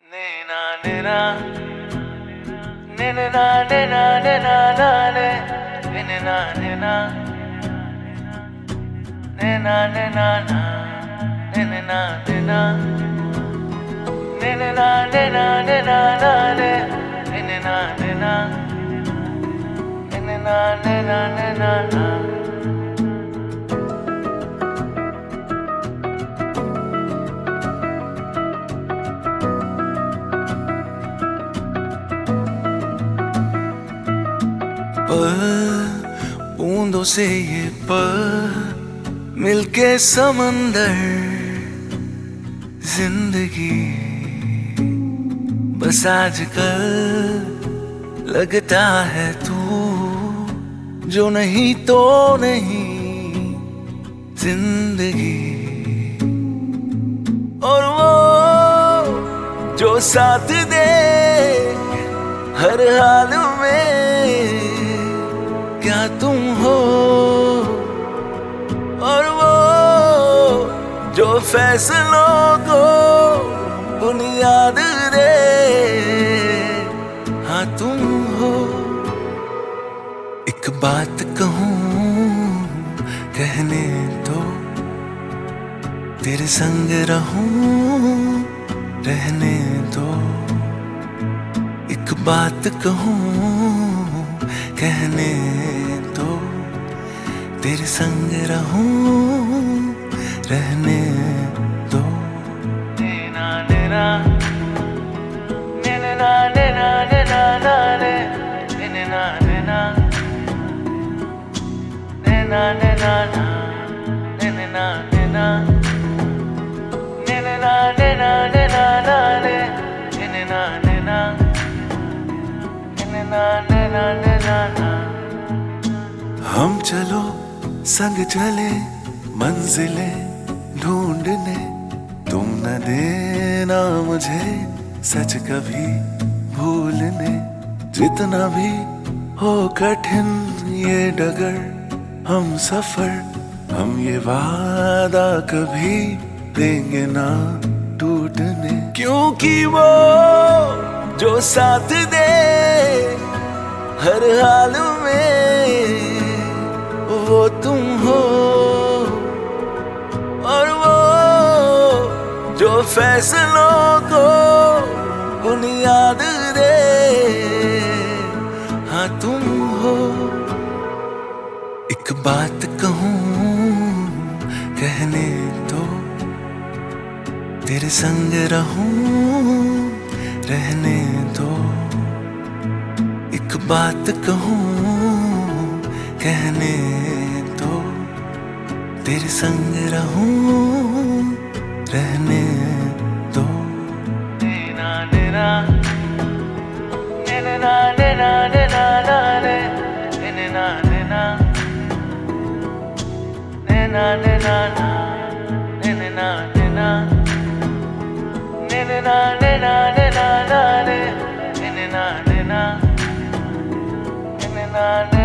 Nena, nena, nena, nena, nena, nena, nena, nena, nena, nena, nena, nena, nena, nena, nena, nena, nena. बूंदों से ये पल मिलके समंदर जिंदगी बस आजकल लगता है तू जो नहीं तो नहीं जिंदगी और वो जो साथ दे हर हाल में क्या तुम हो और वो जो फैसलों को बुनियाद दे हाँ तुम हो। एक बात कहूँ कहने दो तेरे संग रहूं रहने दो। एक बात कहूँ कहने दो तेरे संग रहूं रहने दो। Nena, nena, nena, nena, nena, nena, nena, nena, nena, nena, nena, nena, nena, nena, nena, nena, nena। हम चलो संग चले मंजिलें ढूंढने तुम न देना मुझे सच कभी भूलने। जितना भी हो कठिन ये डगर हम सफर हम ये वादा कभी देंगे ना टूटने। क्योंकि वो जो साथ दे हर हाल में वो तुम हो और वो जो फैसलों को बुनियाद दे हाँ तुम हो। एक बात कहूँ कहने दो तेरे संग रहूं रहने दो। एक बात कहूँ कहने दो तेरे संग रहूं रहने दो। Nena, nena, nena, nena, nena, nena, nena, nena, nena, nena, nena, nena, nena, nena, nena, nena, nena, nena, nena।